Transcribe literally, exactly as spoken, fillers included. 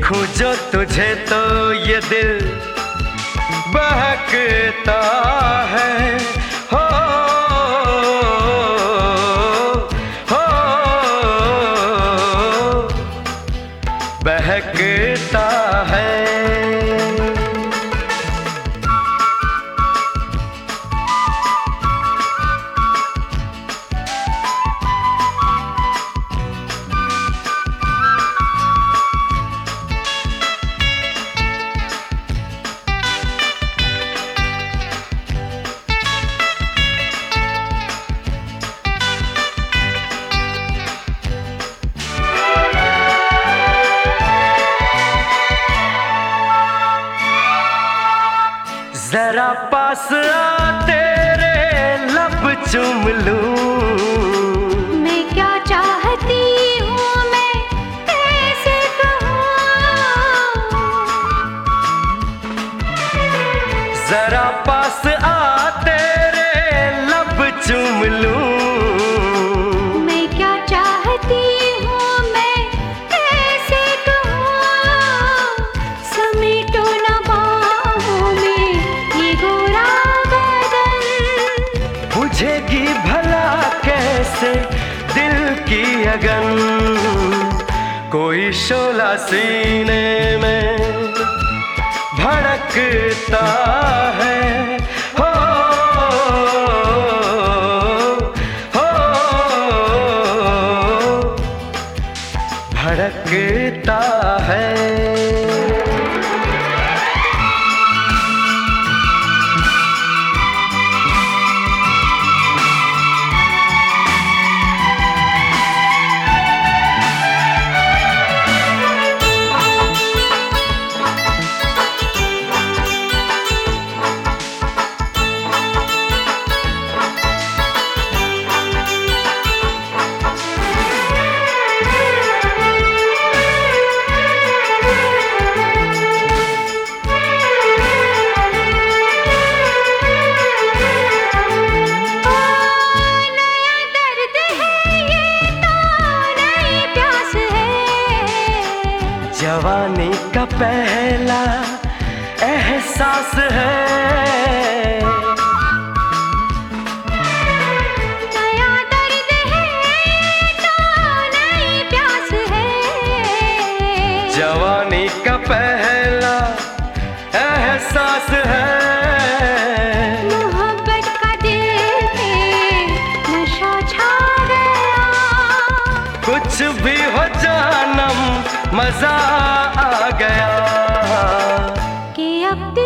देखूं जो तुझे तो ये दिल बहकता है। हो हो बहकता है। जरा पास आ तेरे लब चूम लूं। मैं क्या चाहती हूँ मैं कैसे कहूँ। जरा पास आ तेरे लब चूम लूं। मैं क्या चाहती हूँ मैं कैसे कहूँ। समेटो न बाहों में ये गोरा बदन। बुझेगी भला कैसे दिल की अगन। कोई शोला सीने में भड़कता है। हो हो भड़कता है। जवानी का पहला एहसास है। नया दर्द है तो नई प्यास है। जवानी का पहला एहसास है। मोहब्बत का दिल पे नशा छा गया। कुछ भी हो जानम मजा आ गया। कि अब